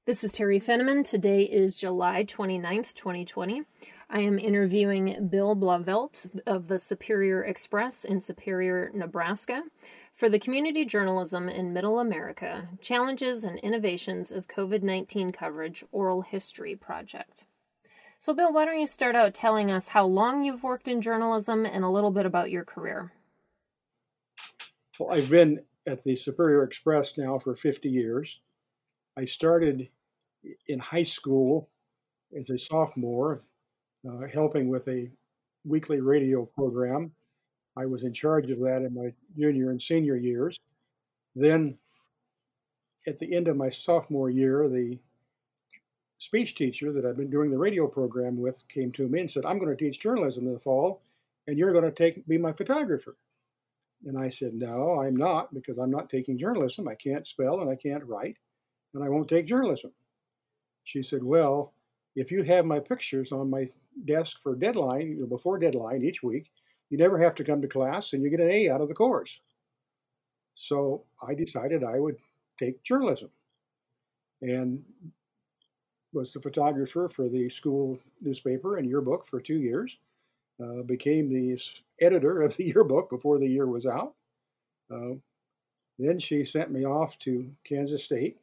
This is Terry Fenneman. Today is July 29th, 2020. I am interviewing Bill Blauvelt of the Superior Express in Superior, Nebraska, for the Community Journalism in Middle America, Challenges and Innovations of COVID-19 Coverage Oral History Project. So Bill, why don't you start out telling us how long you've worked in journalism and a little bit about your career? Well, I've been at the Superior Express now for 50 years. I started in high school as a sophomore, helping with a weekly radio program. I was in charge of that in my junior and senior years. Then, at the end of my sophomore year, the speech teacher that I've been doing the radio program with came to me and said, "I'm going to teach journalism in the fall, and you're going to be my photographer." And I said, "No, I'm not, because I'm not taking journalism. I can't spell and I can't write, and I won't take journalism." She said, "Well, if you have my pictures on my desk for deadline, before deadline each week, you never have to come to class and you get an A out of the course." So I decided I would take journalism and was the photographer for the school newspaper and yearbook for 2 years. Became the editor of the yearbook before the year was out. Uh, then she sent me off to Kansas State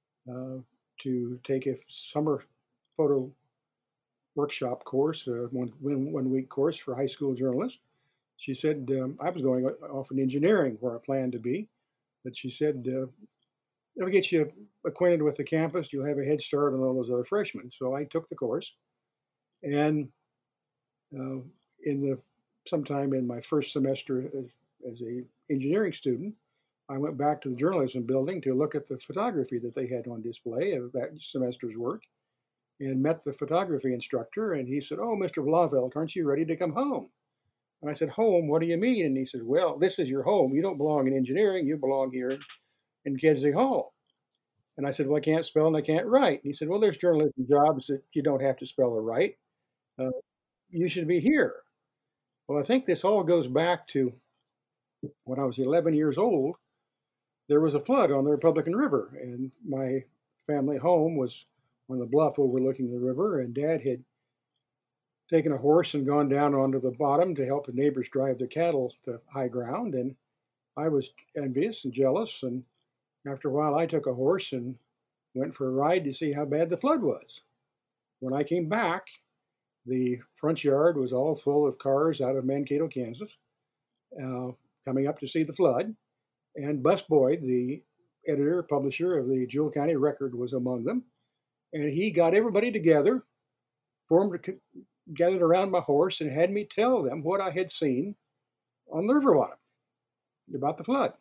to take a summer photo workshop course, one week course for high school journalists. She said I was going off in engineering where I planned to be, but she said it'll get you acquainted with the campus. You'll have a head start on all those other freshmen. So I took the course, and uh, in the sometime in my first semester as a engineering student, I went back to the journalism building to look at the photography that they had on display of that semester's work, and met the photography instructor. And he said, "Oh, Mr. Blauvelt, aren't you ready to come home?" And I said, "Home? What do you mean?" And he said, "Well, this is your home. You don't belong in engineering. You belong here in Kedzie Hall." And I said, "Well, I can't spell and I can't write." And he said, "Well, there's journalism jobs that you don't have to spell or write. Uh, you should be here." Well, I think this all goes back to when I was 11 years old. There was a flood on the Republican River, and my family home was on the bluff overlooking the river, and Dad had taken a horse and gone down onto the bottom to help the neighbors drive their cattle to high ground. And I was envious and jealous. And after a while, I took a horse and went for a ride to see how bad the flood was. When I came back, the front yard was all full of cars out of Mankato, Kansas, coming up to see the flood. And Bus Boyd, the editor, publisher of the Jewell County Record, was among them. And he got everybody together, gathered around my horse, and had me tell them what I had seen on the river bottom about the flood.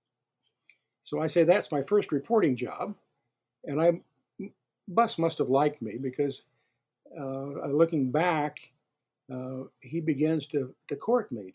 So I say that's my first reporting job. And Bus must have liked me because looking back, he begins to court me.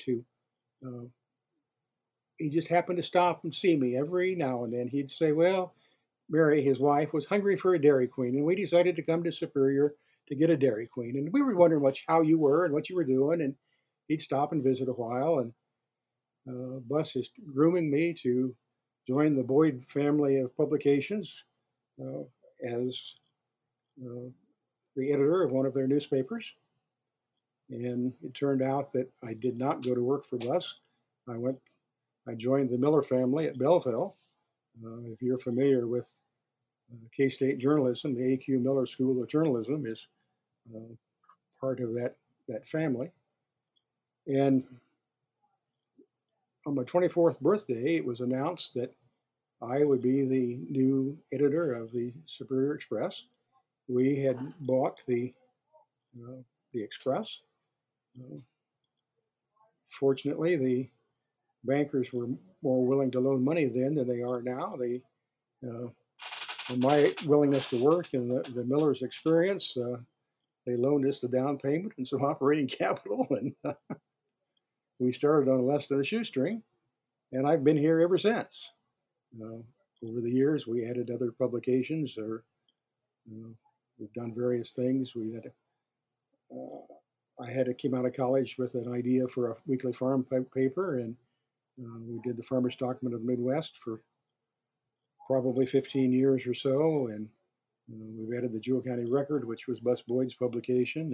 He just happened to stop and see me every now and then. He'd say, "Well, Mary, his wife, was hungry for a Dairy Queen, and we decided to come to Superior to get a Dairy Queen. And we were wondering how you were and what you were doing." And he'd stop and visit a while. And Bus is grooming me to join the Boyd family of publications as the editor of one of their newspapers. And it turned out that I did not go to work for Bus. I joined the Miller family at Belleville. If you're familiar with K-State journalism, the A.Q. Miller School of Journalism is part of that family. And on my 24th birthday, it was announced that I would be the new editor of the Superior Express. We had bought the Express. Fortunately, the bankers were more willing to loan money then than they are now. My willingness to work and the Miller's experience, they loaned us the down payment and some operating capital, and we started on less than a shoestring. And I've been here ever since. Over the years, we added other publications, or we've done various things. I came out of college with an idea for a weekly farm paper, and we did the Farmers Document of the Midwest for probably 15 years or so, and added the Jewell County Record, which was Bus Boyd's publication.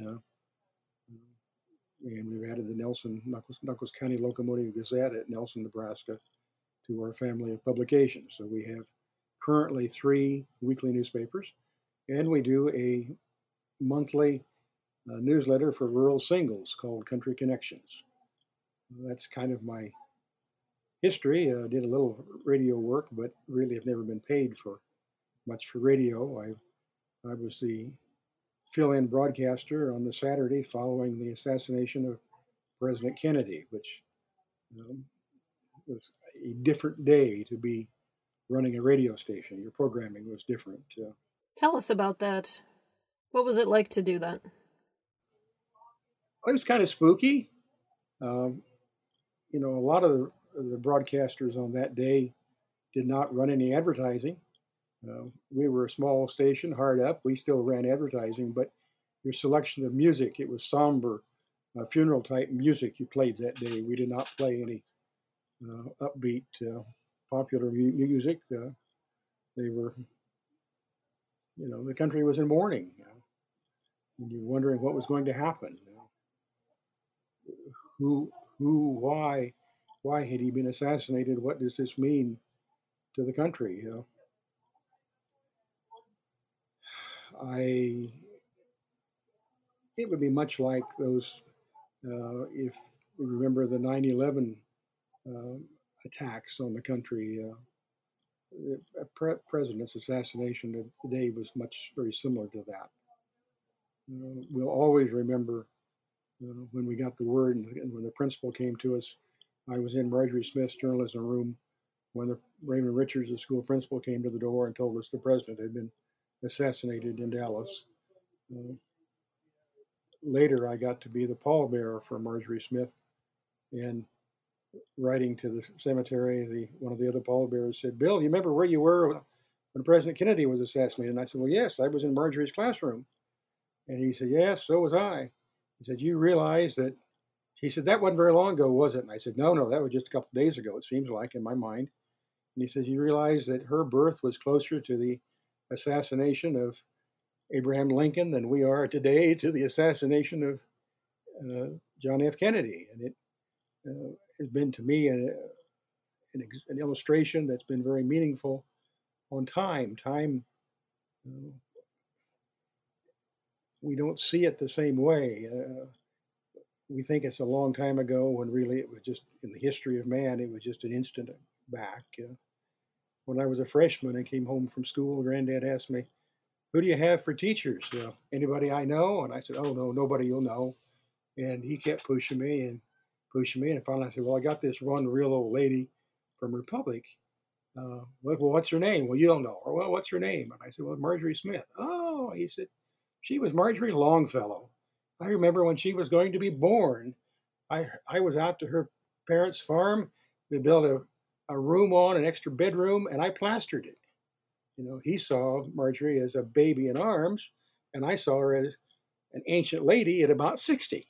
And we've added the Nuckolls County Locomotive Gazette at Nelson, Nebraska, to our family of publications. So we have currently 3 weekly newspapers, and we do a monthly newsletter for rural singles called Country Connections. That's kind of my history. I did a little radio work, but really have never been paid for much for radio. I was the fill-in broadcaster on the Saturday following the assassination of President Kennedy, which was a different day to be running a radio station. Your programming was different. Tell us about that. What was it like to do that? It was kind of spooky. A lot of the broadcasters on that day did not run any advertising. We were a small station, hard up. We still ran advertising, but your selection of music, it was somber, funeral type music you played that day. We did not play any upbeat, popular music. They were, the country was in mourning. And you're wondering what was going to happen. Why had he been assassinated? What does this mean to the country? It would be much like those, if you remember the 9/11 attacks on the country. The president's assassination today was very similar to that. We'll always remember when we got the word and when the principal came to us. I was in Marjorie Smith's journalism room when the Raymond Richards, the school principal, came to the door and told us the president had been assassinated in Dallas. Later, I got to be the pallbearer for Marjorie Smith, and writing to the cemetery, one of the other pallbearers said, "Bill, you remember where you were when President Kennedy was assassinated?" And I said, "Well, yes, I was in Marjorie's classroom." And he said, "Yes, so was I." He said, "You realize that," he said, "that wasn't very long ago, was it?" And I said, No, that was just a couple of days ago, it seems like, in my mind. And he says, "You realize that her birth was closer to the assassination of Abraham Lincoln than we are today to the assassination of John F. Kennedy." And it has been to me an illustration that's been very meaningful on time. Time, we don't see it the same way. We think it's a long time ago when really it was just, in the history of man, it was just an instant back. When I was a freshman and came home from school, Granddad asked me, "Who do you have for teachers? Anybody I know?" And I said, "Oh, no, nobody you'll know." And he kept pushing me. And finally I said, "Well, I got this one real old lady from Republic. Well, what's her name?" "Well, you don't know her." "Well, what's her name?" And I said, "Well, Marjorie Smith." "Oh," he said, "she was Marjorie Longfellow. I remember when she was going to be born. I was out to her parents' farm. We built a room on an extra bedroom, and I plastered it." He saw Marjorie as a baby in arms, and I saw her as an ancient lady at about 60.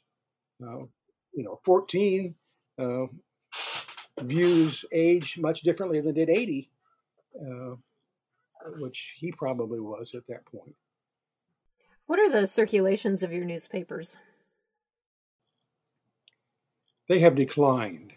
14 views age much differently than did 80, which he probably was at that point. What are the circulations of your newspapers? They have declined.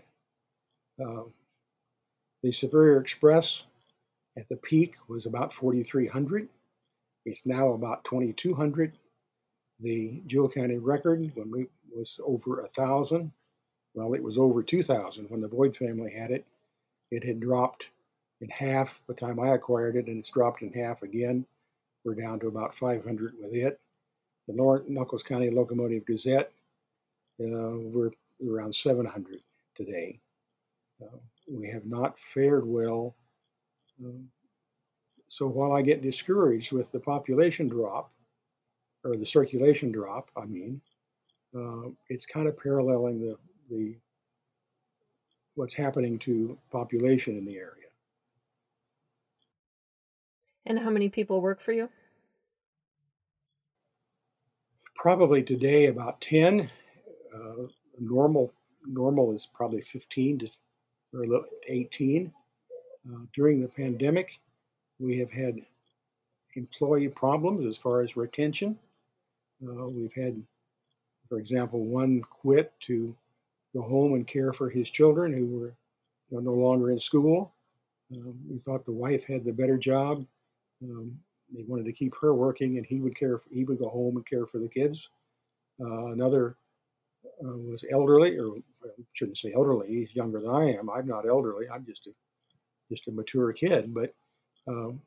The Superior Express at the peak was about 4,300. It's now about 2,200. The Jewell County Record, when was over 1,000. Well, it was over 2,000 when the Boyd family had it. It had dropped in half by the time I acquired it, and it's dropped in half again. We're down to about 500 with it. The Nuckolls County Locomotive Gazette, we're around 700 today. We have not fared well. So while I get discouraged with the population drop, or the circulation drop, it's kind of paralleling the what's happening to population in the area. And how many people work for you? Probably today about 10. Normal is probably 15 or 18. During the pandemic, we have had employee problems as far as retention. We've had, for example, one quit to go home and care for his children who were no longer in school. We thought the wife had the better job. They wanted to keep her working, and he would go home and care for the kids. Another was elderly, or I shouldn't say elderly. He's younger than I am. I'm not elderly. I'm just a mature kid. But um,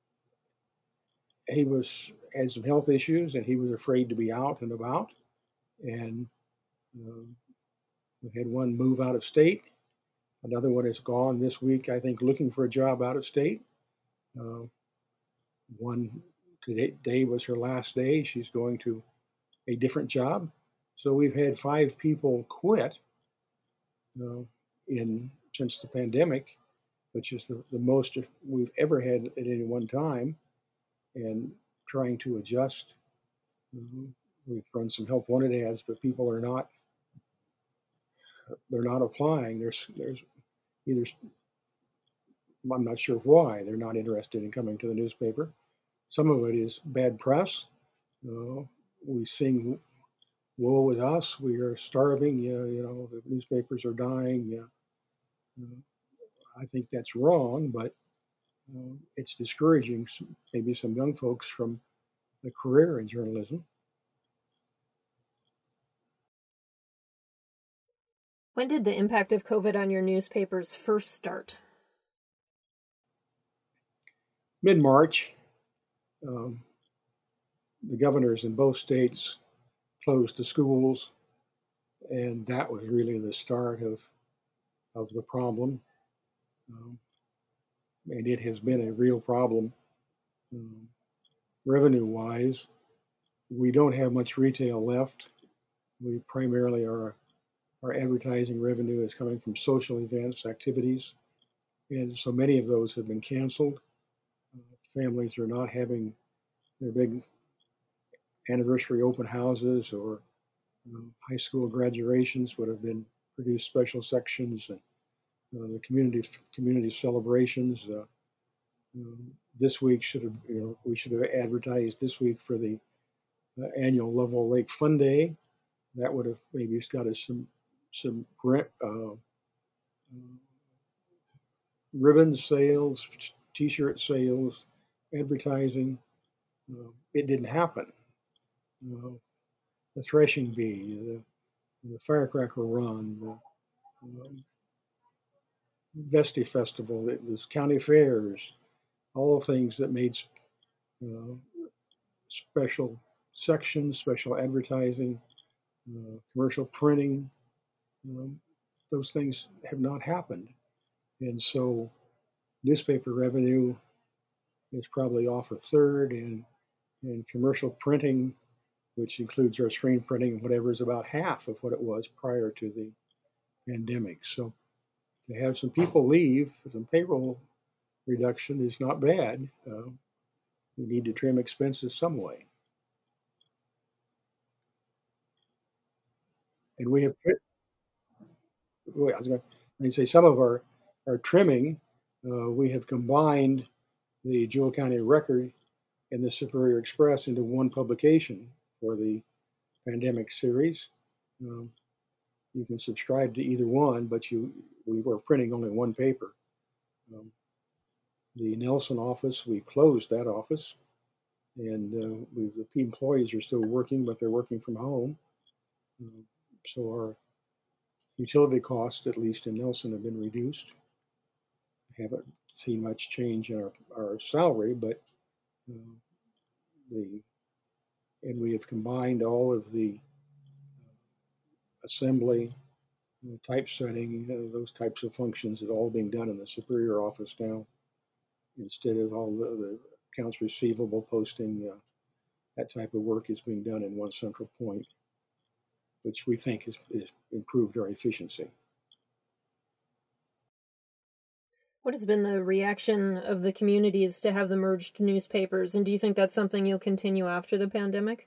he had some health issues, and he was afraid to be out and about. And um, we had one move out of state. Another one is gone this week, I think, looking for a job out of state. Uh, One today was her last day. She's going to a different job. So we've had 5 people quit uh, in since the pandemic, which is the most we've ever had at any one time. And trying to adjust. We've run some help wanted ads, but people are not they're not applying. There's either I'm not sure why they're not interested in coming to the newspaper. Some of it is bad press. Uh, we sing woe is us. We are starving. The newspapers are dying. I think that's wrong, but it's discouraging maybe some young folks from a career in journalism. When did the impact of COVID on your newspapers first start? Mid-March, um, the governors in both states closed the schools, and that was really the start of the problem. Um, and it has been a real problem um, revenue-wise. We don't have much retail left. We primarily our advertising revenue is coming from social events, activities, and so many of those have been canceled. Families are not having their big anniversary open houses or high school graduations would have been produced special sections and the community celebrations. This week we should have advertised this week for the annual Level Lake Fun Day. That would have maybe got us some ribbon sales, T-shirt sales, advertising. It didn't happen. The threshing bee, the firecracker run, the Vesti Festival, it was county fairs, all things that made uh, special sections, special advertising, commercial printing. Um, those things have not happened. And so newspaper revenue is probably off a third, and commercial printing, which includes our screen printing and whatever, is about half of what it was prior to the pandemic. So to have some people leave, some payroll reduction is not bad. We need to trim expenses some way. And we have, I was going to say some of our trimming, we have combined the Jewell County Record and the Superior Express into one publication for the pandemic series. Um, you can subscribe to either one, but we were printing only one paper. Um, the Nelson office, we closed that office, and the employees are still working, but they're working from home. So our utility costs, at least in Nelson, have been reduced. I haven't seen much change in our salary, but uh, the and we have combined all of the assembly, typesetting, those types of functions is all being done in the Superior office now, instead of all the accounts receivable posting. That type of work is being done in one central point, which we think has improved our efficiency. What has been the reaction of the communities to have the merged newspapers, and do you think that's something you'll continue after the pandemic?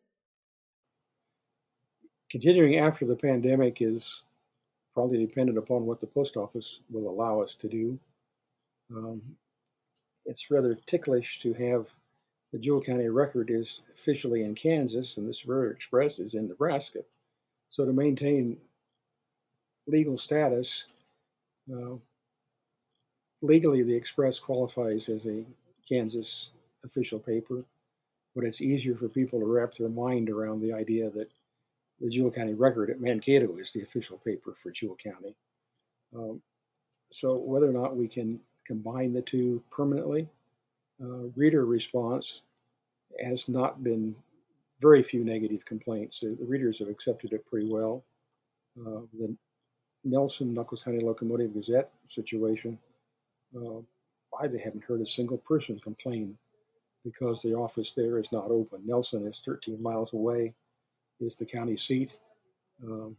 Continuing after the pandemic is probably dependent upon what the post office will allow us to do. Um, it's rather ticklish to have The Jewell County Record is officially in Kansas and the Superior Express is in Nebraska. So to maintain legal status, uh, legally the Express qualifies as a Kansas official paper, but it's easier for people to wrap their mind around the idea that the Jewell County Record at Mankato is the official paper for Jewell County. Um, so whether or not we can combine the two permanently, reader response has not been very few negative complaints. The readers have accepted it pretty well. The Nelson Knuckles County Locomotive Gazette situation, I haven't heard a single person complain because the office there is not open. Nelson is 13 miles away, is the county seat. Um,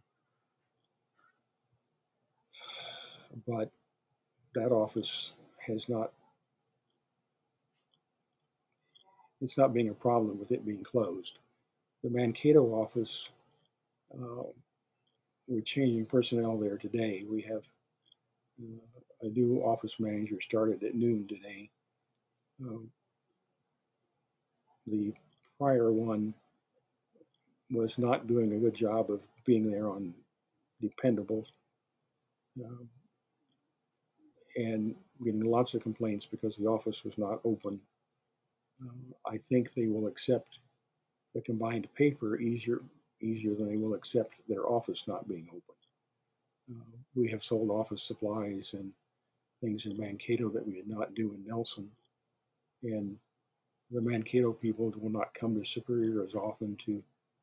but that office has not, it's not being a problem with it being closed. The Mankato office, we're changing personnel there today. We have a new office manager started at noon today. Um, the prior one was not doing a good job of being there on dependable um, and getting lots of complaints because the office was not open. I think they will accept the combined paper easier than they will accept their office not being open. We have sold office supplies and things in Mankato that we did not do in Nelson, and the Mankato people will not come to Superior as often to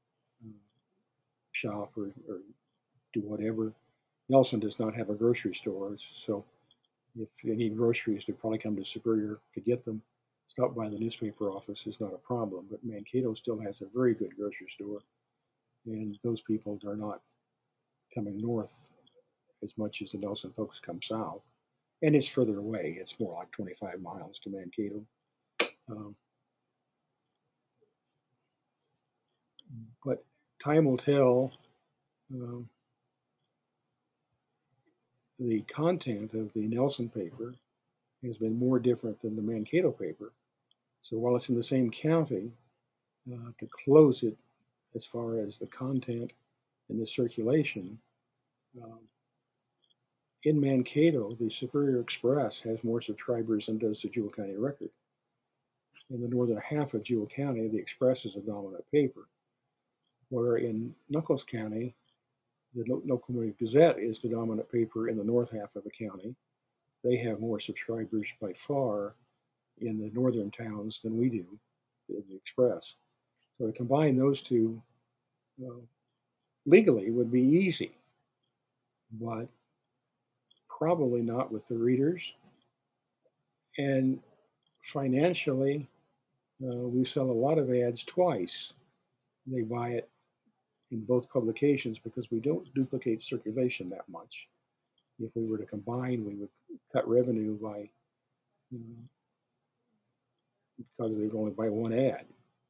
shop or do whatever. Nelson does not have a grocery store, so if they need groceries, they probably come to Superior to get them. Stop by the newspaper office is not a problem, but Mankato still has a very good grocery store, and those people are not coming north as much as the Nelson folks come south. And it's further away. It's more like 25 miles to Mankato. Um, but time will tell. Um, the content of the Nelson paper has been more different than the Mankato paper. So while it's in the same county, to close it as far as the content and the circulation, um, in Mankato, the Superior Express has more subscribers than does the Jewell County Record. In the northern half of Jewell County, the Express is a dominant paper, where in Knuckles County, the Locomotive Gazette is the dominant paper in the north half of the county. They have more subscribers by far in the northern towns than we do, the Express. So to combine those two legally would be easy, but probably not with the readers. And financially, we sell a lot of ads twice. They buy it in both publications because we don't duplicate circulation that much. If we were to combine, we would cut revenue by because they would only buy one ad.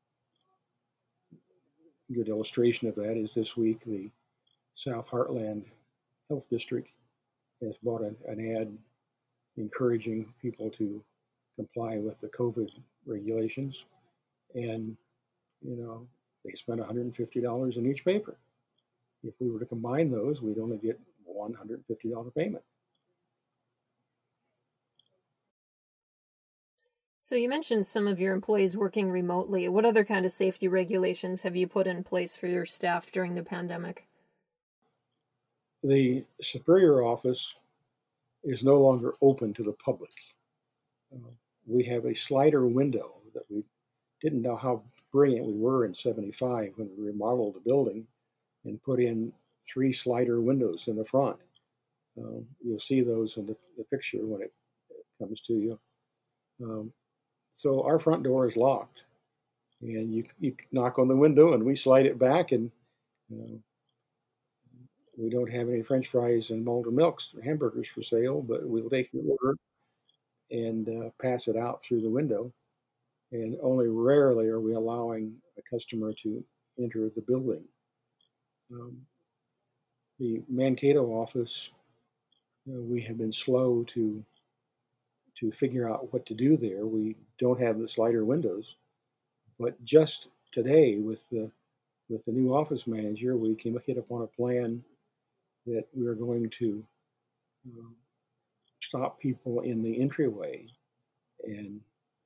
A good illustration of that is this week the South Heartland Health District has bought an ad encouraging people to comply with the COVID regulations, and they spent $150 in each paper. If we were to combine those, we'd only get $150 payment. So you mentioned some of your employees working remotely. What other kind of safety regulations have you put in place for your staff during the pandemic? The Superior office is no longer open to the public. We have a slider window that we didn't know how brilliant we were in 75 when we remodeled the building and put in 3 slider windows in the front. You'll see those in the picture when it comes to you. So our front door is locked, and you knock on the window and we slide it back, and we don't have any French fries and Malta Milks or hamburgers for sale, but we'll take your order and pass it out through the window. And only rarely are we allowing a customer to enter the building. The Mankato office, we have been slow to figure out what to do there. We don't have the slider windows, But just today, with the new office manager, we hit upon a plan that we are going to um, stop people in the entryway and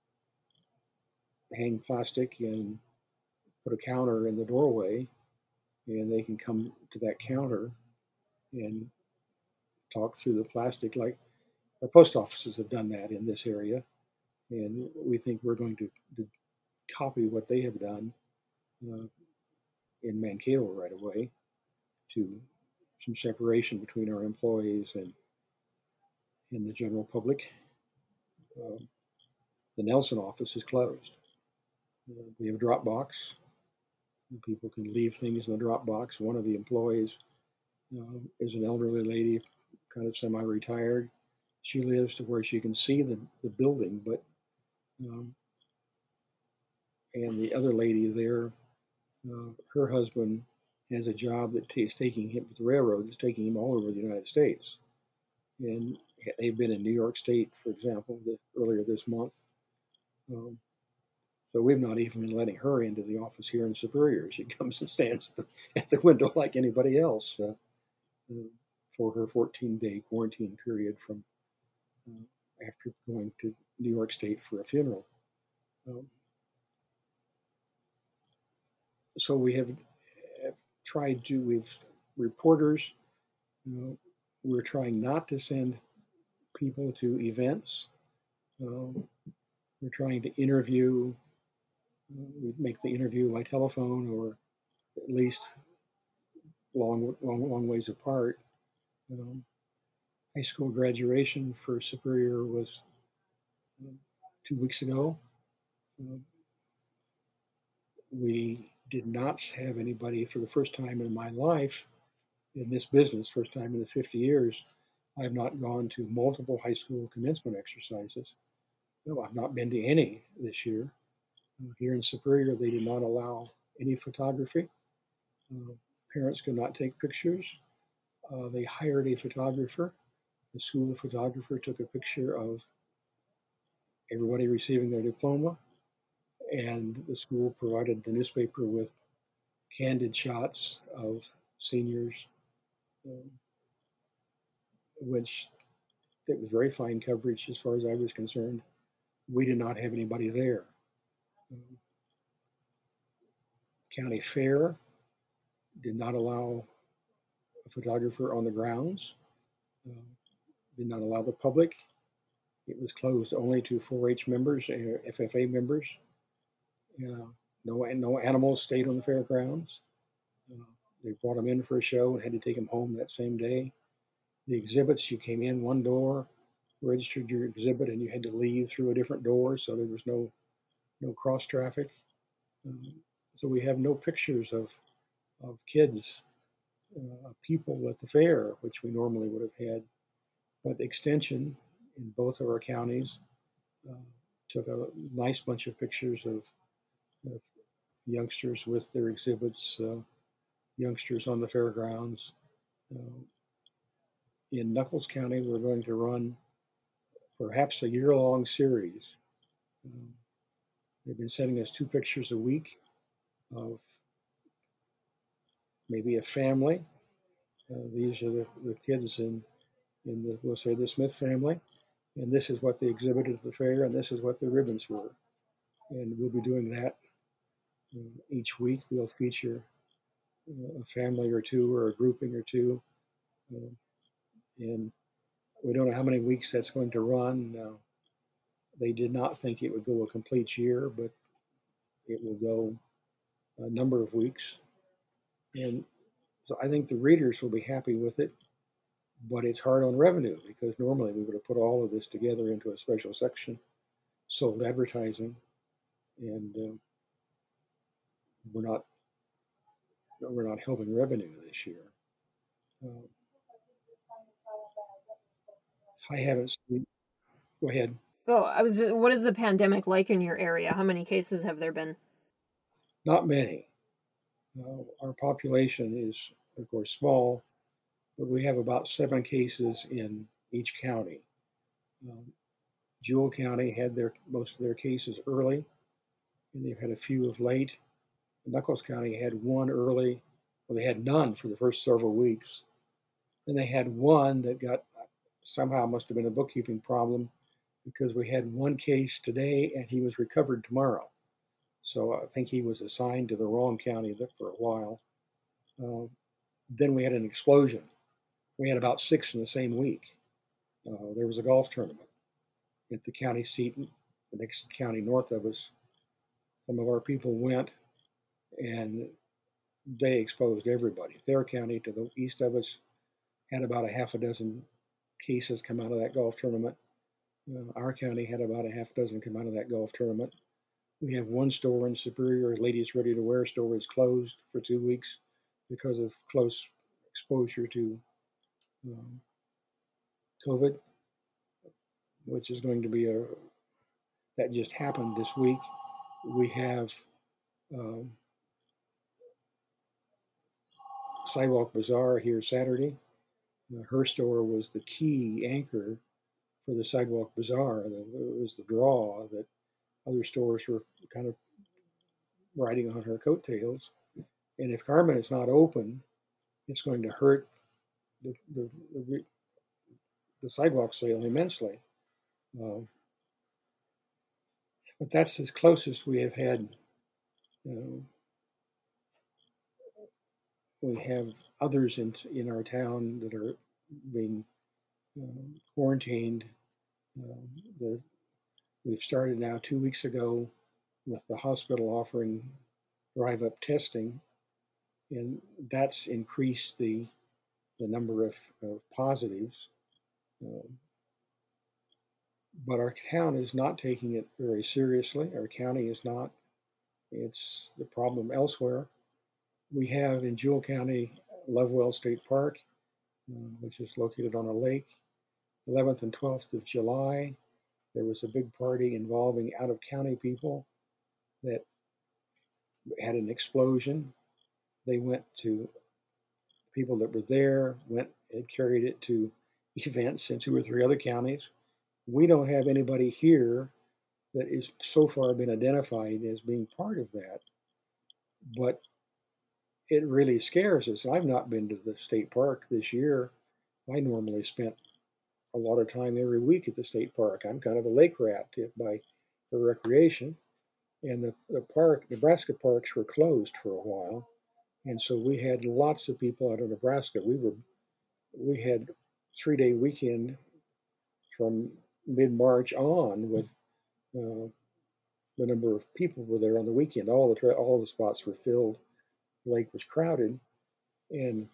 hang plastic and put a counter in the doorway, and they can come to that counter and talk through the plastic like our post offices have done that in this area. And we think we're going to copy what they have done uh, in Mankato right away, to some separation between our employees and the general public. Um, the Nelson office is closed. We have a drop box. People can leave things in the drop box. One of the employees is an elderly lady, kind of semi-retired. She lives to where she can see the building, but um, and the other lady there, her husband has a job that is taking him with the railroad. Is taking him all over the United States, and they've been in New York State, for example, earlier this month. Um, so we've not even been letting her into the office here in Superior. She comes and stands at the window like anybody else for her 14-day quarantine period from after going to New York State for a funeral. Um, so we have tried to, we've reporters, we're trying not to send people to events. We're trying to interview, we make the interview by telephone or at least long ways apart. Um, High school graduation for Superior was 2 weeks ago. Um, we did not have anybody for the first time in my life in this business, first time in the 50 years. I've not gone to multiple high school commencement exercises. No, I've not been to any this year. Here in Superior, they did not allow any photography. Parents could not take pictures. They hired a photographer. The school photographer took a picture of everybody receiving their diploma, and the school provided the newspaper with candid shots of seniors, um, which it was very fine coverage as far as I was concerned. We did not have anybody there. Um, County Fair did not allow a photographer on the grounds, um, did not allow the public. It was closed only to 4-H members, FFA members. No animals stayed on the fairgrounds. Uh, they brought them in for a show and had to take them home that same day. The exhibits, you came in one door, registered your exhibit, and you had to leave through a different door, so there was no cross traffic. Um, so we have no pictures of kids, people at the fair, which we normally would have had. But the extension in both of our counties uh, took a nice bunch of pictures of youngsters with their exhibits, youngsters on the fairgrounds. Uh, in Nuckolls County, we're going to run perhaps a year-long series. Um, they've been sending us 2 pictures a week of maybe a family. These are the kids in the, we'll say, the Smith family, and this is what they exhibited at the fair, and this is what the ribbons were. And we'll be doing that each week. We'll feature a family or two or a grouping or two, uh, and we don't know how many weeks that's going to run. They did not think it would go a complete year, but it will go a number of weeks. And so I think the readers will be happy with it, but it's hard on revenue because normally we would have put all of this together into a special section, sold advertising, and we're not helping revenue this year. Uh, I haven't seen. Go ahead. Oh, what is the pandemic like in your area? How many cases have there been? Not many. Our population is, of course, small, but we have about 7 cases in each county. Um, Jewell County had most of their cases early. and they've had a few of late. Nuckolls County had one early. Well, they had none for the first several weeks. Then they had one that got somehow must have been a bookkeeping problem because we had one case today and he was recovered tomorrow. So I think he was assigned to the wrong county for a while. Then we had an explosion. We had about 6 in the same week. There was a golf tournament at the county seat, the next county north of us. Some of our people went, and they exposed everybody. Thayer County to the east of us had about a half a dozen cases come out of that golf tournament. Our county had about a half dozen come out of that golf tournament. We have one store in Superior, Ladies Ready to Wear store, is closed for 2 weeks because of close exposure to COVID, which is going to be that just happened this week. We have Sidewalk Bazaar here Saturday. Her store was the key anchor for the Sidewalk Bazaar. It was the draw that other stores were kind of riding on her coattails. And if Carmen is not open, it's going to hurt the sidewalk sale immensely. But that's as close as we have had. We have others in our town that are being quarantined. We've started now 2 weeks ago with the hospital offering drive-up testing, and that's increased the number of positives. But our town is not taking it very seriously. Our county is not. It's the problem elsewhere. We have in Jewell County, Lovewell State Park, which is located on a lake. 11th and 12th of July, there was a big party involving out-of-county people that had an explosion. They went to people that were there, went and carried it to events in 2 or 3 other counties. We don't have anybody here that is so far been identified as being part of that, but it really scares us. I've not been to the state park this year. I normally spent a lot of time every week at the state park. I'm kind of a lake rat by the recreation, and the park, Nebraska parks were closed for a while, and so we had lots of people out of Nebraska. We had 3-day weekend from mid-March on with the number of people were there on the weekend. All the spots were filled. The lake was crowded, and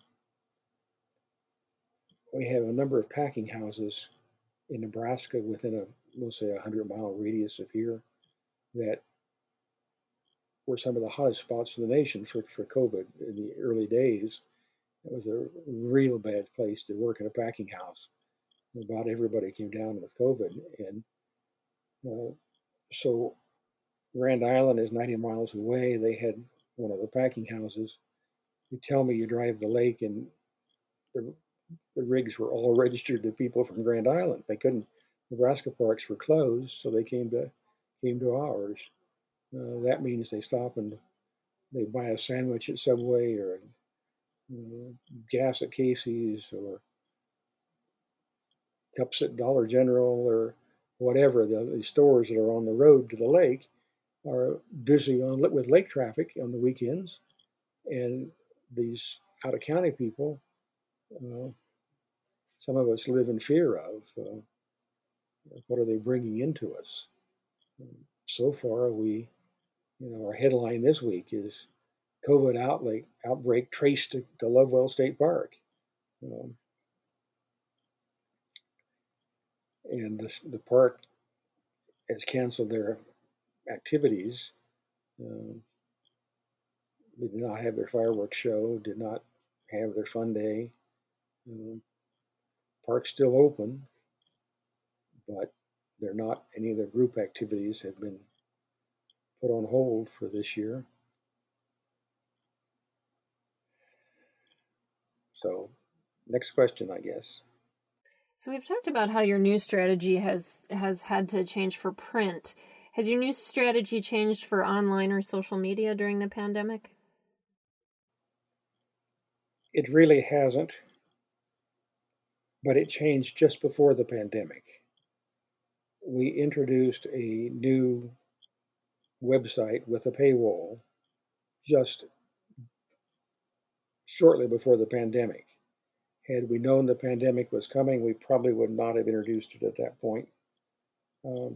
we have a number of packing houses in Nebraska within we'll say 100-mile radius of here that were some of the hottest spots in the nation for COVID in the early days. It was a real bad place to work in a packing house. About everybody came down with COVID, and so Grand Island is 90 miles away. They had one of the packing houses. You tell me you drive the lake, and the rigs were all registered to people from Grand Island. They couldn't. Nebraska parks were closed, so they came to ours. That means they stop and they buy a sandwich at Subway or gas at Casey's or cups at Dollar General or whatever. The stores that are on the road to the lake are busy with lake traffic on the weekends, and these out-of-county people, some of us live in fear of what are they bringing into us. So far, our headline this week is COVID outbreak traced to Lovewell State Park. And the park has canceled their activities. They did not have their fireworks show, did not have their fun day. Park's still open, but they're not, any of their group activities have been put on hold for this year. So, next question, I guess. So we've talked about how your news strategy has had to change for print. Has your news strategy changed for online or social media during the pandemic? It really hasn't, but it changed just before the pandemic. We introduced a new website with a paywall just shortly before the pandemic. Had we known the pandemic was coming, we probably would not have introduced it at that point. Um,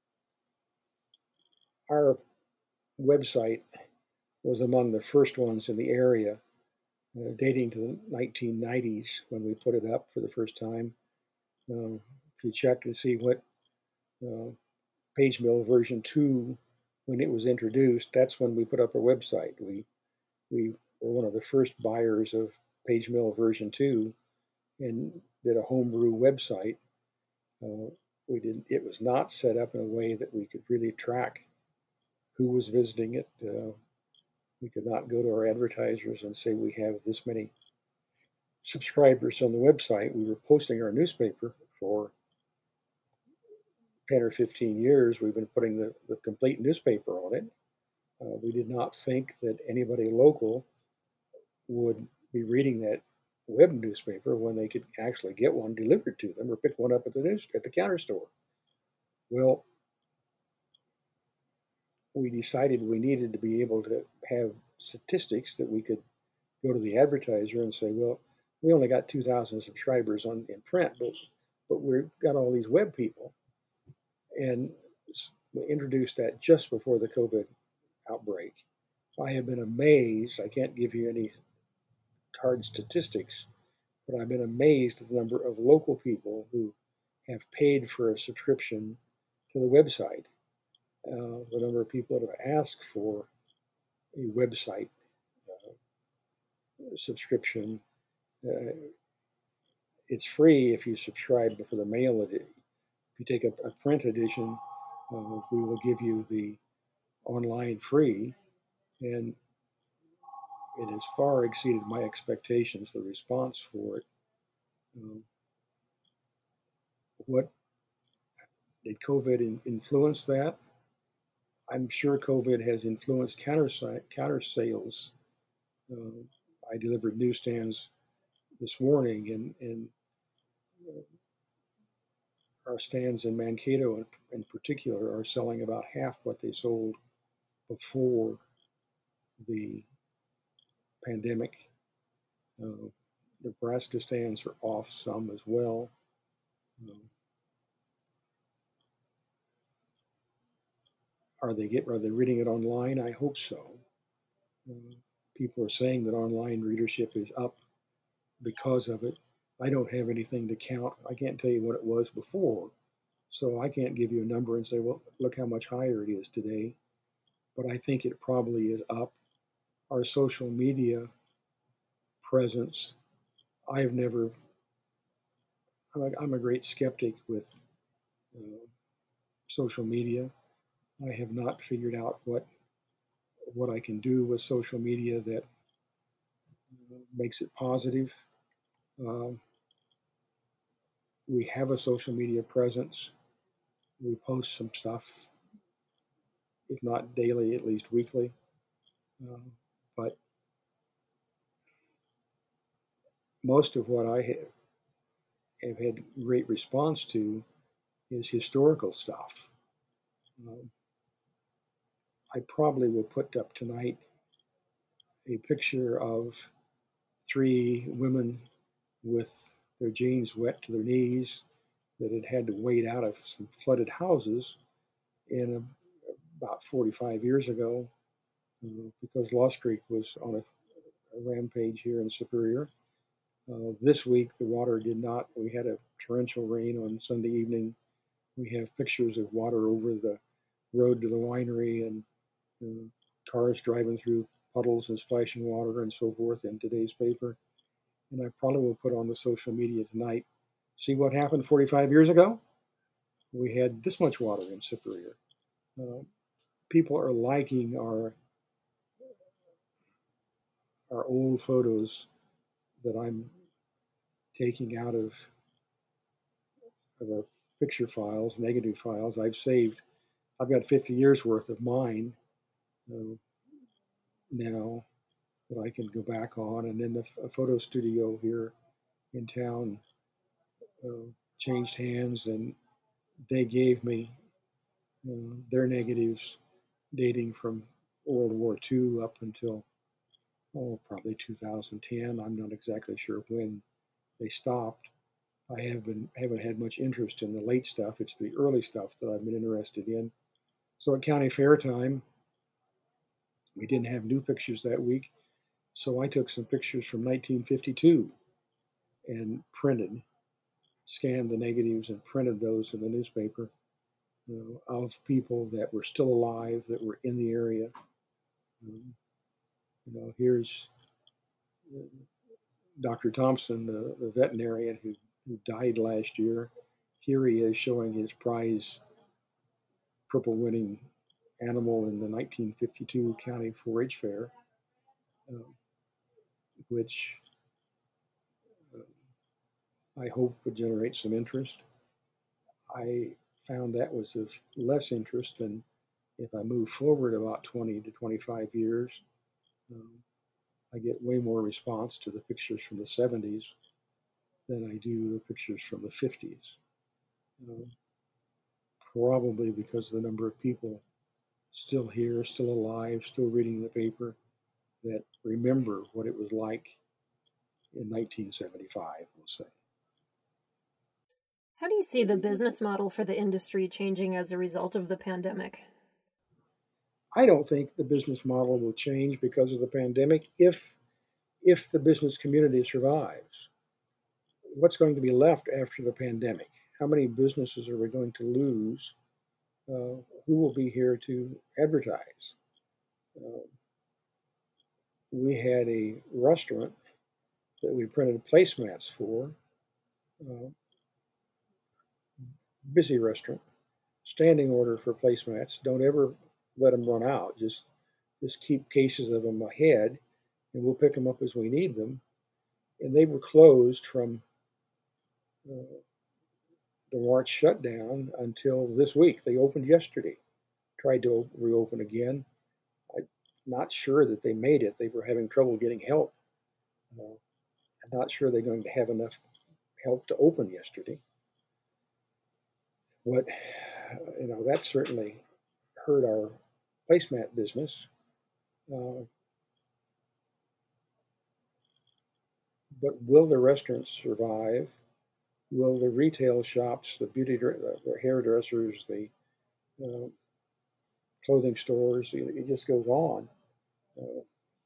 our website was among the first ones in the area, dating to the 1990s when we put it up for the first time. If you check to see what uh, PageMill version 2, when it was introduced, that's when we put up our website. We were one of the first buyers of PageMill version 2 and did a homebrew website. It was not set up in a way that we could really track who was visiting it. We could not go to our advertisers and say we have this many subscribers on the website. We were posting our newspaper for 10 or 15 years. We've been putting the complete newspaper on it. We did not think that anybody local would be reading that web newspaper when they could actually get one delivered to them or pick one up at the counter store. Well, we decided we needed to be able to have statistics that we could go to the advertiser and say, well, we only got 2,000 subscribers in print, but we've got all these web people. And we introduced that just before the COVID outbreak. I have been amazed. I can't give you any hard statistics, but I've been amazed at the number of local people who have paid for a subscription to the website. The number of people that have asked for a website subscription. Uh, it's free if you subscribe for the mail edition. If you take a print edition, we will give you the online free, and it has far exceeded my expectations, the response for it. Um, what did COVID influence that? I'm sure COVID has influenced counter sales. Uh, I delivered newsstands this morning, and our stands in Mankato in particular are selling about half what they sold before the pandemic. Uh, Nebraska stands are off some as well. Um, are they reading it online? I hope so. Uh, People are saying that online readership is up because of it. I don't have anything to count. I can't tell you what it was before, so I can't give you a number and say, well, look how much higher it is today. But I think it probably is up. Our social media presence, I've never. I'm a great skeptic with uh, social media. I have not figured out what I can do with social media that makes it positive. Um, we have a social media presence. We post some stuff, if not daily, at least weekly. Um, but most of what I have had great response to is historical stuff. Um, I probably will put up tonight a picture of three women with their jeans wet to their knees that had to wade out of some flooded houses in about 45 years ago because Lost Creek was on a rampage here in Superior. This week, the water did not. We had a torrential rain on Sunday evening. We have pictures of water over the road to the winery and uh, cars driving through puddles and splashing water and so forth in today's paper. And I probably will put on the social media tonight. See what happened 45 years ago? We had this much water in Superior. Uh, People are liking our old photos that I'm taking out of our picture files, negative files. I've saved I've got 50 years worth of mine uh, now that I can go back on. And then a photo studio here in town uh, changed hands, and they gave me their negatives dating from World War II up until probably 2010. I'm not exactly sure when they stopped. I haven't had much interest in the late stuff. It's the early stuff that I've been interested in. So at county fair time, we didn't have new pictures that week, so I took some pictures from 1952 and scanned the negatives and printed those in the newspaper, of people that were still alive, that were in the area. Um, here's Dr. Thompson, the veterinarian who died last year. Here he is showing his prize purple winning animal in the 1952 County 4-H Fair, uh, which I hope would generate some interest. I found that was of less interest than if I move forward about 20 to 25 years. Um, I get way more response to the pictures from the 70s than I do the pictures from the 50s. Probably because of the number of people still here, still alive, still reading the paper, that remember what it was like in 1975, we'll say. How do you see the business model for the industry changing as a result of the pandemic? I don't think the business model will change because of the pandemic if the business community survives. What's going to be left after the pandemic? How many businesses are we going to lose? Who will be here to advertise? Uh, we had a restaurant that we printed placemats for, uh, busy restaurant, standing order for placemats. Don't ever let them run out. Just keep cases of them ahead, and we'll pick them up as we need them. And they were closed from uh, the March shutdown until this week. They opened yesterday. Tried to reopen again. I'm not sure that they made it. They were having trouble getting help. Uh, I'm not sure they're going to have enough help to open yesterday. What that certainly hurt our placemat business. Uh, but will the restaurants survive? Will the retail shops, the hairdressers, the uh, clothing stores, it just goes on. Uh,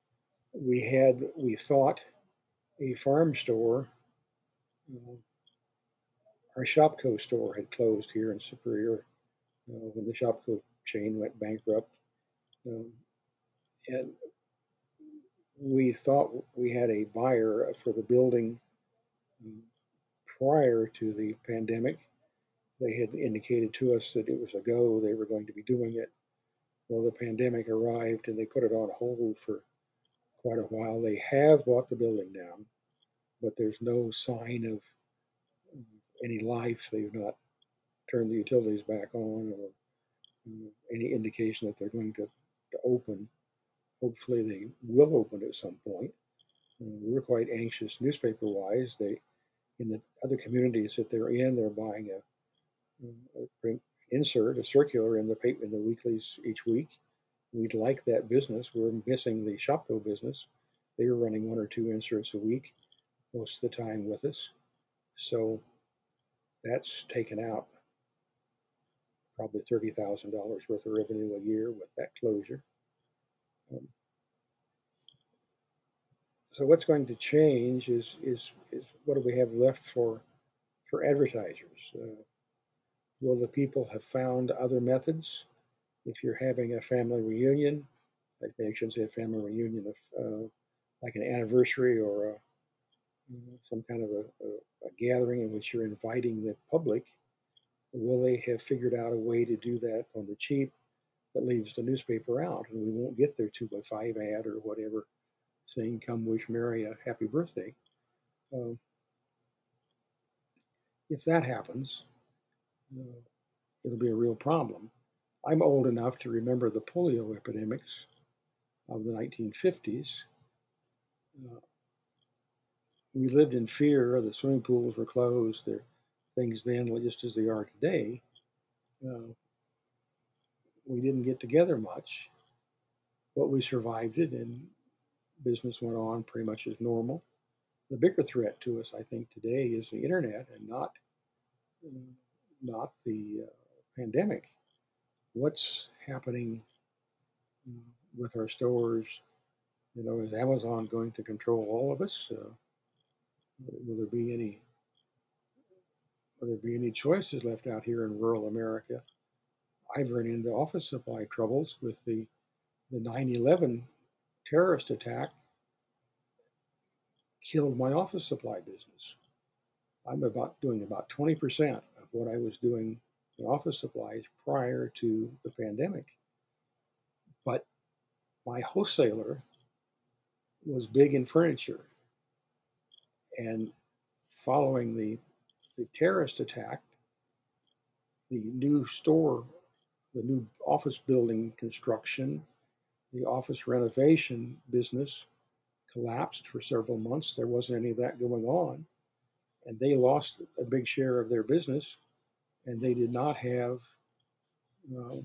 we thought a farm store. Uh, our Shopko store had closed here in Superior when the Shopko chain went bankrupt. Um, and we thought we had a buyer for the building um, prior to the pandemic. They had indicated to us that it was a go, they were going to be doing it. Well, the pandemic arrived and they put it on hold for quite a while. They have bought the building down, but there's no sign of any life. They've not turned the utilities back on, or any indication that they're going to open. Hopefully, they will open at some point. We're quite anxious newspaper wise. They, in the other communities that they're in, they're buying a print insert, a circular in the paper, in the weeklies each week. We'd like that business. We're missing the Shopko business. They were running one or two inserts a week most of the time with us. So that's taken out probably $30,000 worth of revenue a year with that closure. Um, so what's going to change is what do we have left for advertisers? Will the people have found other methods? If you're having a family reunion, I shouldn't say a family reunion, like an anniversary or some kind of a gathering in which you're inviting the public, will they have figured out a way to do that on the cheap that leaves the newspaper out, and we won't get their 2x5 ad or whatever saying "Come wish Mary a happy birthday"? Uh, if that happens, uh, it'll be a real problem. I'm old enough to remember the polio epidemics of the 1950s. Uh, we lived in fear. The swimming pools were closed. Things then, just as they are today. Uh, we didn't get together much, but we survived it, and business went on pretty much as normal. The bigger threat to us, I think, today is the internet, and not the pandemic. What's happening with our stores? Is Amazon going to control all of us? Will there be any choices left out here in rural America? I've run into office supply troubles with the 9/11 terrorist attack. Killed my office supply business. I'm doing about 20% of what I was doing in office supplies prior to the pandemic. But my wholesaler was big in furniture. And following the terrorist attack, the new store, the new office building construction, the office renovation business collapsed for several months. There wasn't any of that going on. And they lost a big share of their business, and they did not have uh,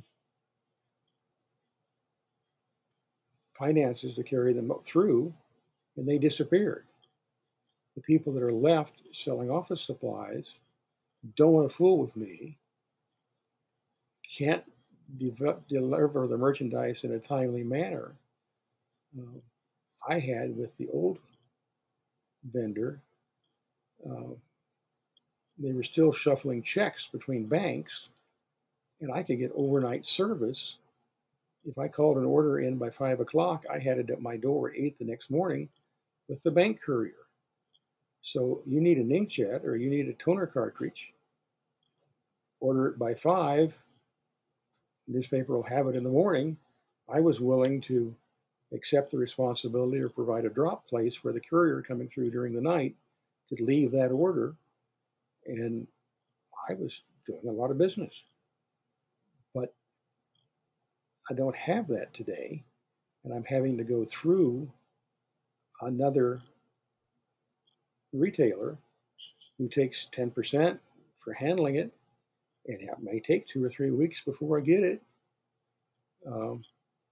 finances to carry them through, and they disappeared. The people that are left selling office supplies don't want to fool with me, can't deliver the merchandise in a timely manner. Uh, I had with the old vendor, uh, they were still shuffling checks between banks, and I could get overnight service. If I called an order in by 5 o'clock, I had it at my door at 8 the next morning with the bank courier. So you need an inkjet or you need a toner cartridge, order it by 5, newspaper will have it in the morning. I was willing to accept the responsibility or provide a drop place where the courier coming through during the night could leave that order. And I was doing a lot of business. But I don't have that today. And I'm having to go through another retailer who takes 10% for handling it. And it may take 2 or 3 weeks before I get it. Um,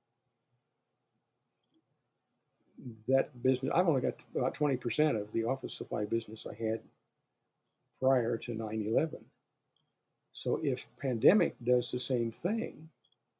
that business, I've only got about 20% of the office supply business I had prior to 9/11. So if pandemic does the same thing,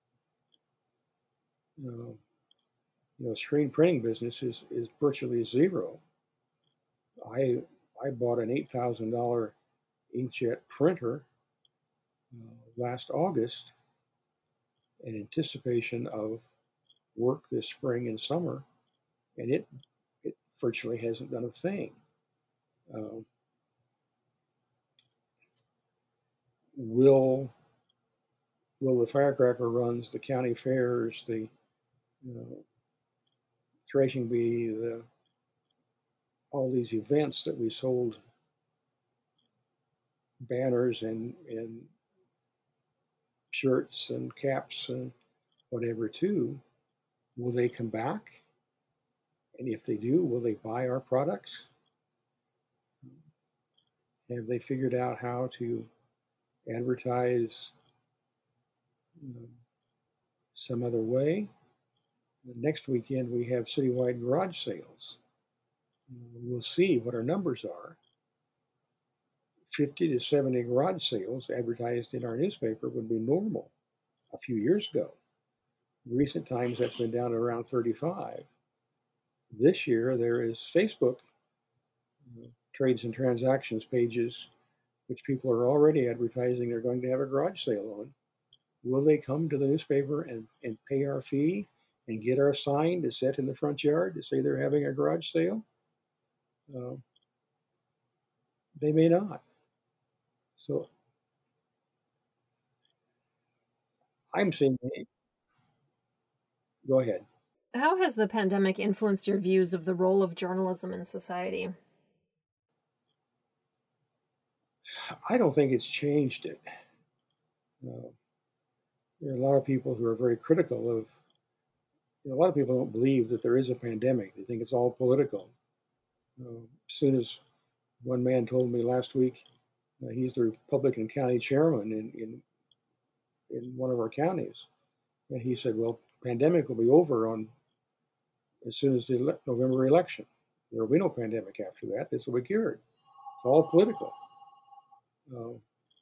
uh, screen printing business is virtually zero. I I bought an $8,000 inkjet printer last August in anticipation of work this spring and summer, and it virtually hasn't done a thing. Uh, will will the firecracker runs, the county fairs, the threshing bee, all these events that we sold banners and shirts and caps and whatever to, will they come back? And if they do, will they buy our products? Have they figured out how to advertise some other way? Next weekend, we have citywide garage sales. We'll see what our numbers are. 50 to 70 garage sales advertised in our newspaper would be normal a few years ago. In recent times, that's been down to around 35. This year, there is Facebook trades and transactions pages, which people are already advertising they're going to have a garage sale on. Will they come to the newspaper and pay our fee and get our sign to set in the front yard to say they're having a garage sale? Uh, they may not. So I'm saying, go ahead. How has the pandemic influenced your views of the role of journalism in society? I don't think it's changed it. Uh, There are a lot of people who are very critical of, a lot of people don't believe that there is a pandemic. They think it's all political. As soon as one man told me last week, he's the Republican county chairman in one of our counties. And he said, well, pandemic will be over on as soon as the November election. There will be no pandemic after that. This will be cured. It's all political. Uh,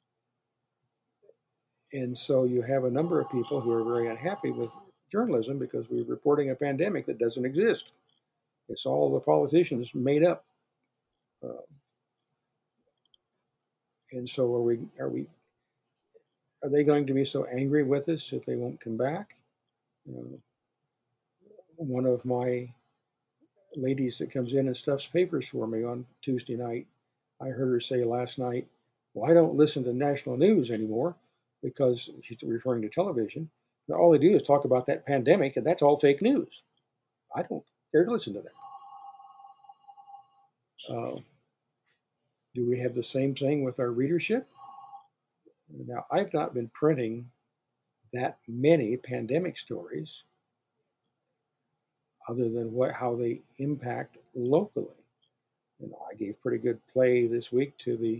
and so you have a number of people who are very unhappy with journalism because we're reporting a pandemic that doesn't exist. It's all the politicians made up. Uh, and so are they going to be so angry with us if they won't come back? Uh, One of my ladies that comes in and stuffs papers for me on Tuesday night, I heard her say last night, well, I don't listen to national news anymore because she's referring to television. All they do is talk about that pandemic, and that's all fake news. I don't care to listen to that. Do we have the same thing with our readership? Now, I've not been printing that many pandemic stories other than how they impact locally. I gave pretty good play this week to the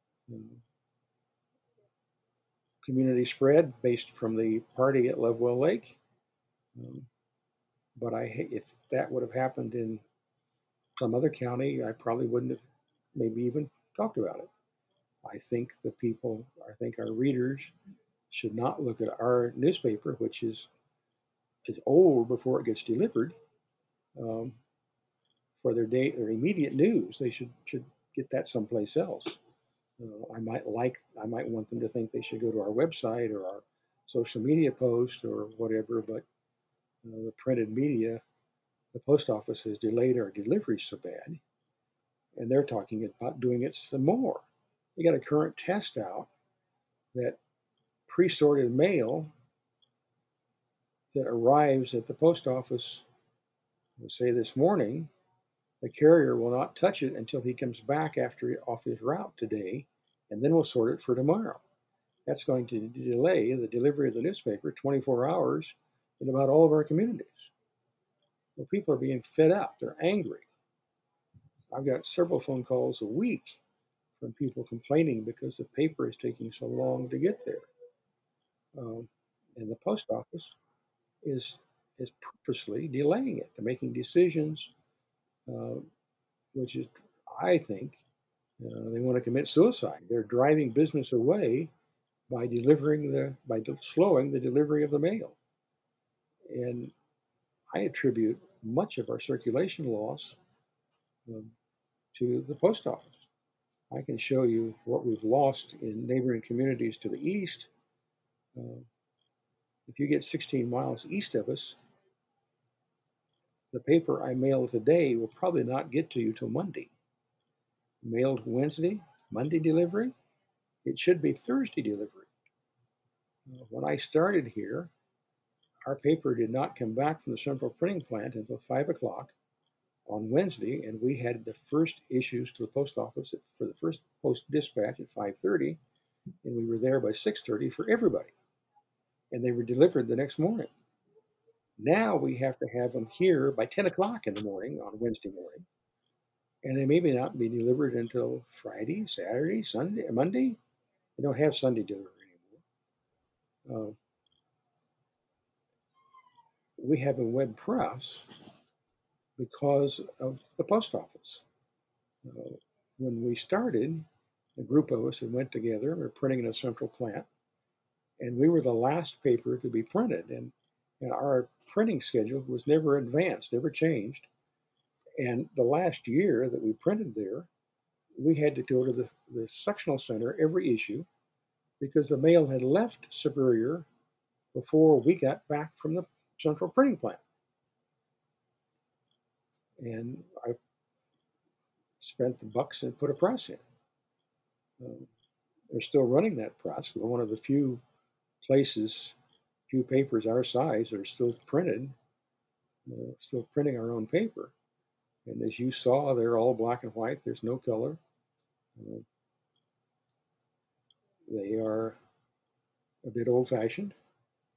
community spread based from the party at Lovewell Lake. Um, but if that would have happened in some other county, I probably wouldn't have maybe even talked about it. I think our readers should not look at our newspaper, which is old before it gets delivered, um, for their immediate news. They should get that someplace else. I might want them to think they should go to our website or our social media post or whatever, but the printed media, the post office has delayed our delivery so bad, and they're talking about doing it some more. They got a current test out that pre-sorted mail that arrives at the post office, say this morning, the carrier will not touch it until he comes back off his route today, and then we'll sort it for tomorrow. That's going to delay the delivery of the newspaper 24 hours in about all of our communities. Well, people are being fed up. They're angry. I've got several phone calls a week from people complaining because the paper is taking so long to get there. And the post office is purposely delaying it. They're making decisions, uh, which is, I think, they want to commit suicide. They're driving business away by slowing the delivery of the mail. And I attribute much of our circulation loss um, to the post office. I can show you what we've lost in neighboring communities to the east. Uh, if you get 16 miles east of us, the paper I mail today will probably not get to you till Monday. Mailed Wednesday, Monday delivery, it should be Thursday delivery. When I started here, our paper did not come back from the central printing plant until 5 o'clock on Wednesday, and we had the first issues to the post office for the first post dispatch at 5:30, and we were there by 6:30 for everybody, and they were delivered the next morning. Now we have to have them here by 10 o'clock in the morning on Wednesday morning, and they may not be delivered until Friday, Saturday, Sunday, Monday. They don't have Sunday delivery anymore. We have a web press because of the post office. When we started, a group of us that went together, we were printing in a central plant, and we were the last paper to be printed. And our printing schedule was never advanced, never changed. And the last year that we printed there, we had to go to the sectional center every issue because the mail had left Superior before we got back from the central printing plant. And I spent the bucks and put a press in. They're still running that press. We're one of the few places, few papers our size that are still printed, still printing our own paper. And as you saw, they're all black and white. There's no color. Uh, they are a bit old-fashioned.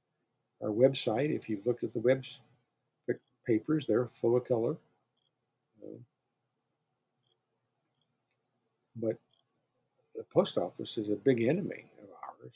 our website. If you've looked at the web papers, they're full of color. But the post office is a big enemy of ours.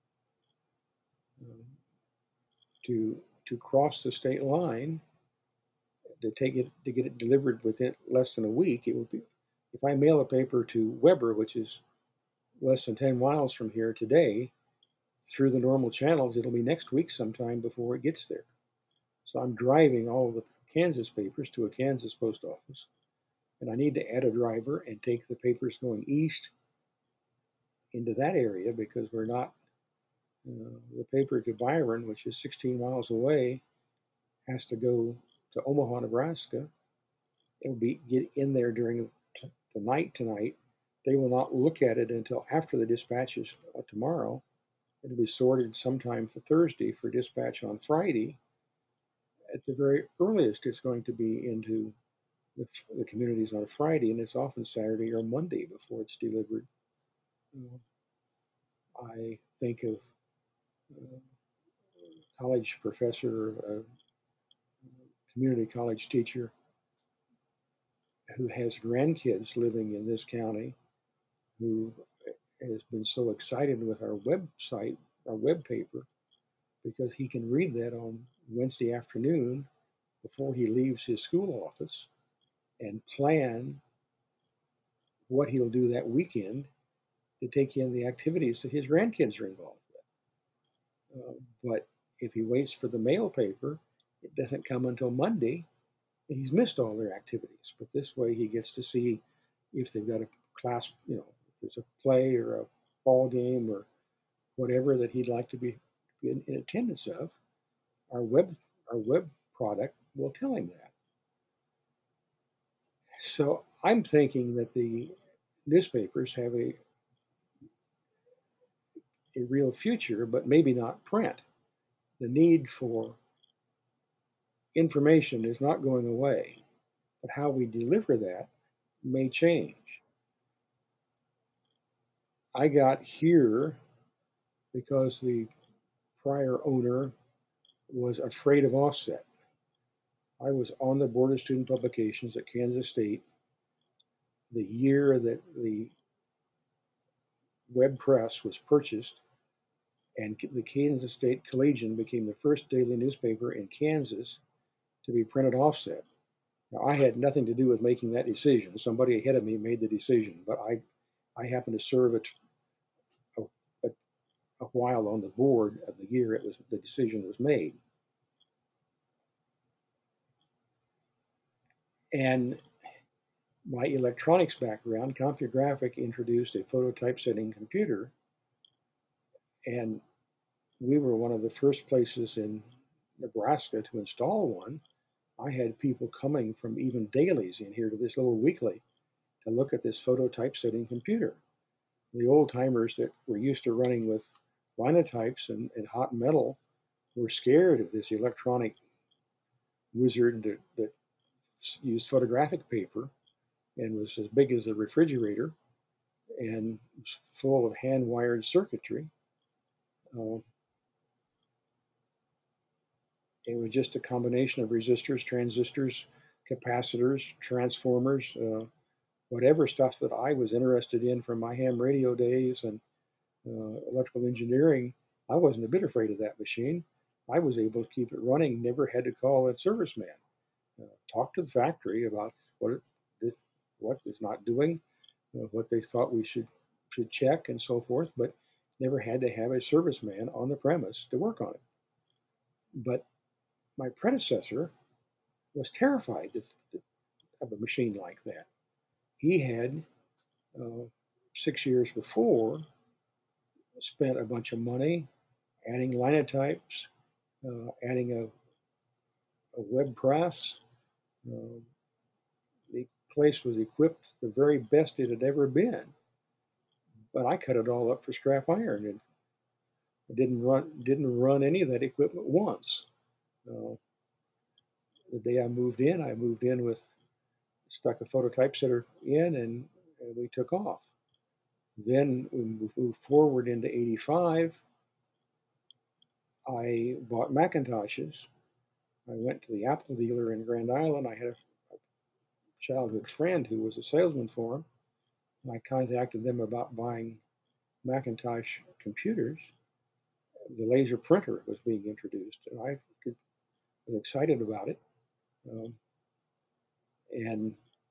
To cross the state line, to get it delivered within less than a week, it would be, if I mail a paper to Weber, which is less than 10 miles from here today, through the normal channels, it'll be next week sometime before it gets there. So I'm driving all of the Kansas papers to a Kansas post office, and I need to add a driver and take the papers going east into that area, because we're not, the paper to Byron, which is 16 miles away, has to go to Omaha, Nebraska. It'll get in there during the night tonight. They will not look at it until after the dispatches tomorrow. It'll be sorted sometime for Thursday for dispatch on Friday. At the very earliest, it's going to be into the communities on Friday, and it's often Saturday or Monday before it's delivered. I think of a college professor, a community college teacher who has grandkids living in this county, who has been so excited with our website, our web paper, because he can read that on Wednesday afternoon before he leaves his school office and plan what he'll do that weekend to take in the activities that his grandkids are involved with. But if he waits for the mail paper, it doesn't come until Monday, and he's missed all their activities. But this way he gets to see if they've got a class, if there's a play or a ball game or whatever that he'd like to be in attendance of. Our web product will tell him that. So I'm thinking that the newspapers have a real future, but maybe not print. The need for information is not going away, but how we deliver that may change. I got here because the prior owner was afraid of offset. I was on the Board of Student Publications at Kansas State the year that the web press was purchased, and the Kansas State Collegian became the first daily newspaper in Kansas to be printed offset. Now, I had nothing to do with making that decision. Somebody ahead of me made the decision, but I happened to serve a while on the board of the year the decision was made. And my electronics background, CompuGraphic, introduced a phototypesetting computer, and we were one of the first places in Nebraska to install one. I had people coming from even dailies in here to this little weekly to look at this phototypesetting computer. The old timers that were used to running with linotypes and hot metal were scared of this electronic wizard that used photographic paper and was as big as a refrigerator and was full of hand-wired circuitry. It was just a combination of resistors, transistors, capacitors, transformers, whatever stuff that I was interested in from my ham radio days and electrical engineering. I wasn't a bit afraid of that machine. I was able to keep it running, never had to call a serviceman. Talk to the factory about what it's not doing, what they thought we should check and so forth, but never had to have a serviceman on the premise to work on it. But my predecessor was terrified of a machine like that. He had, 6 years before, spent a bunch of money adding linotypes, adding a web press. The place was equipped the very best it had ever been. But I cut it all up for scrap iron, and I didn't run any of that equipment once. The day I moved in with stuck a phototypesetter in, and we took off. Then we moved forward into '85. I bought Macintoshes. I went to the Apple dealer in Grand Island. I had a childhood friend who was a salesman for him. And I contacted them about buying Macintosh computers. The laser printer was being introduced, and I was excited about it. Um, and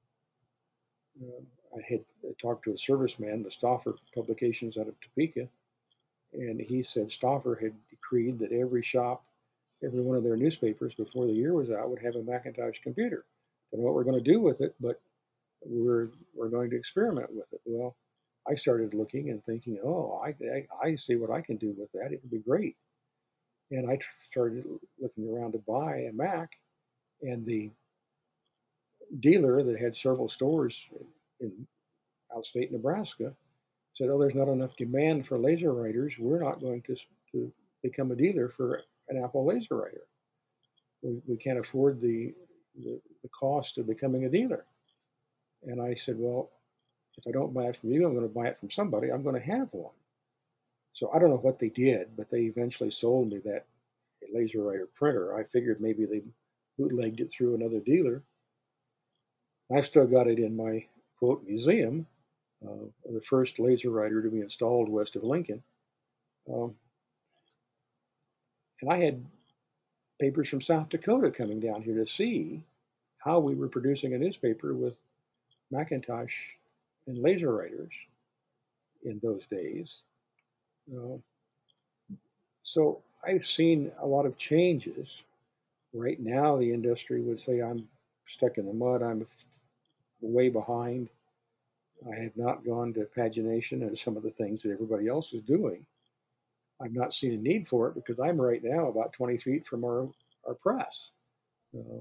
I had talked to a serviceman, the Stauffer Publications out of Topeka, and he said Stauffer had decreed that every shop, every one of their newspapers before the year was out would have a Macintosh computer. I don't know what we're going to do with it, but we're going to experiment with it. Well, I started looking and thinking, oh, I see what I can do with that. It would be great. And I started looking around to buy a Mac, and the dealer that had several stores in outstate Nebraska said, "Oh, there's not enough demand for laser writers. We're not going to become a dealer for an Apple laser writer. We can't afford the cost of becoming a dealer." And I said, "Well, if I don't buy it from you, I'm going to buy it from somebody. I'm going to have one." So I don't know what they did, but they eventually sold me that laser writer printer. I figured maybe they bootlegged it through another dealer. I've still got it in my quote museum, the first laser writer to be installed west of Lincoln. Um, and I had papers from South Dakota coming down here to see how we were producing a newspaper with Macintosh and laser writers in those days. Uh, so I've seen a lot of changes. Right now, the industry would say I'm stuck in the mud. I'm way behind. I have not gone to pagination and some of the things that everybody else is doing. I've not seen a need for it because I'm right now about 20 feet from our press. Uh,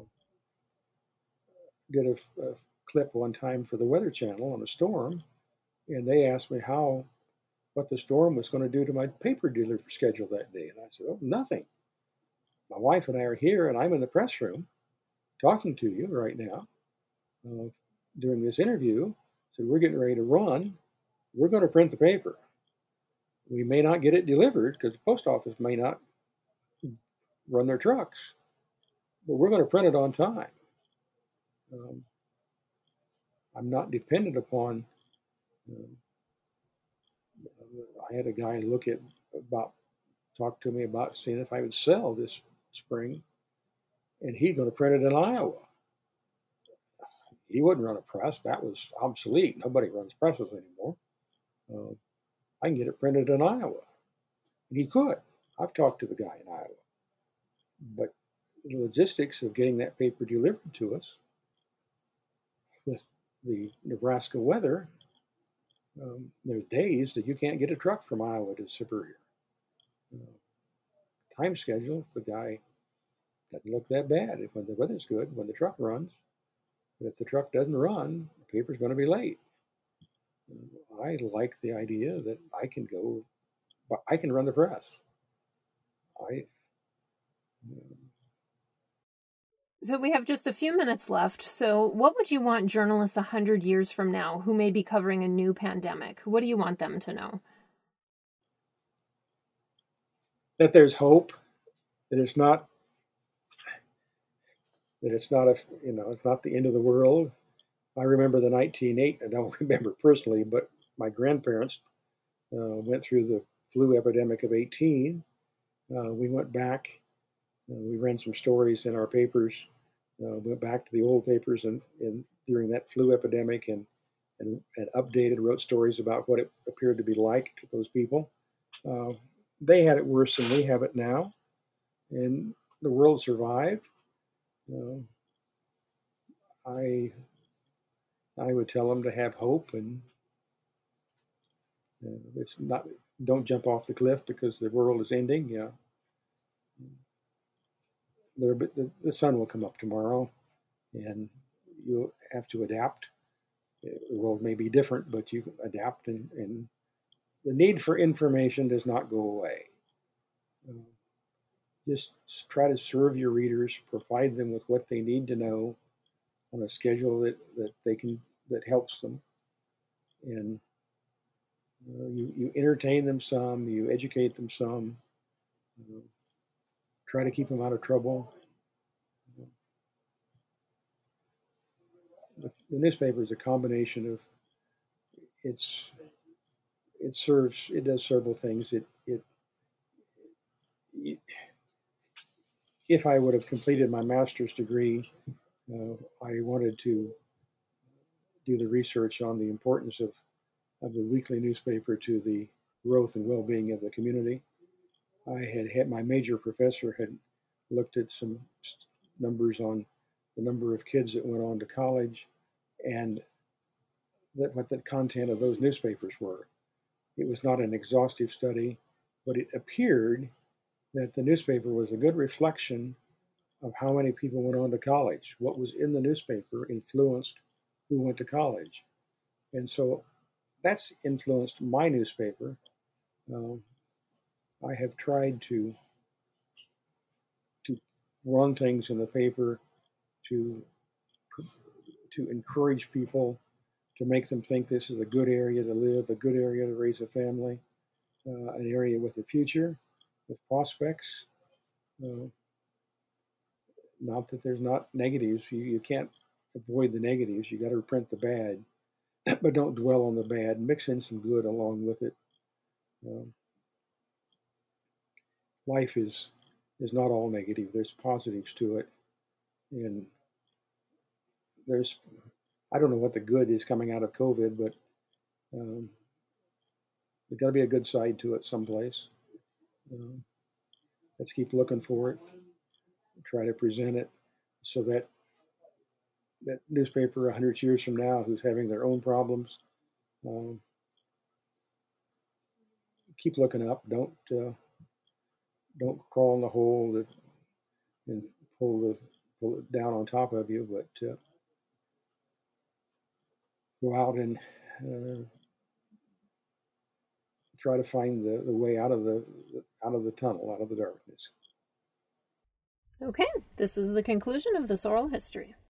did a clip one time for the Weather Channel on a storm, and they asked me what the storm was going to do to my paper dealer schedule that day. And I said, "Oh, nothing. My wife and I are here, and I'm in the press room talking to you right now uh, during this interview. So we're getting ready to run. We're going to print the paper. We may not get it delivered because the post office may not run their trucks, but we're going to print it on time. Um, I'm not dependent upon." Um, I had a guy talk to me about seeing if I would sell this spring, and he's going to print it in Iowa. He wouldn't run a press; that was obsolete. Nobody runs presses anymore. Uh, I can get it printed in Iowa, and he could. I've talked to the guy in Iowa, but the logistics of getting that paper delivered to us with the Nebraska weather, there's days that you can't get a truck from Iowa to Superior. Uh, Time schedule, the guy doesn't look that bad when the weather's good, when the truck runs. But if the truck doesn't run, the paper's going to be late. I like the idea that I can run the press. I, So we have just a few minutes left. So what would you want journalists 100 years from now who may be covering a new pandemic? What do you want them to know? that there's hope. That it's not it's not the end of the world. I remember the 1980. I don't remember personally, but my grandparents went through the flu epidemic of 18. We went back. We ran some stories in our papers. Went back to the old papers and during that flu epidemic and updated, wrote stories about what it appeared to be like to those people. Uh, they had it worse than we have it now, and the world survived. Uh, I I would tell them to have hope, and it's not, don't jump off the cliff because the world is ending. Yeah, the sun will come up tomorrow, and you'll have to adapt. The world may be different, but you can adapt, and the need for information does not go away. Uh, just try to serve your readers, provide them with what they need to know on a schedule that helps them, and you entertain them some, you educate them some. Uh, try to keep them out of trouble. The newspaper is a combination of it's it does several things. It if I would have completed my master's degree, I wanted to do the research on the importance of the weekly newspaper to the growth and well-being of the community. I had my major professor had looked at some numbers on the number of kids that went on to college and what the content of those newspapers were. It was not an exhaustive study, but it appeared that the newspaper was a good reflection of how many people went on to college. What was in the newspaper influenced who went to college. And so that's influenced my newspaper. Um, I have tried to run things in the paper to to encourage people, to make them think this is a good area to live, a good area to raise a family, an area with a future, with prospects. Uh, Not that there's not negatives. You can't avoid the negatives. You got to print the bad, but don't dwell on the bad. Mix in some good along with it. Um, Life is not all negative. There's positives to it, and there's I don't know what the good is coming out of COVID, but um, there's got to be a good side to it someplace. Um, let's keep looking for it. Try to present it so that that newspaper 100 years from now, who's having their own problems, um, keep looking up. Don't crawl in the hole and pull it down on top of you, but go out and uh, try to find the way out of the tunnel, out of the darkness. Okay, this is the conclusion of this oral history.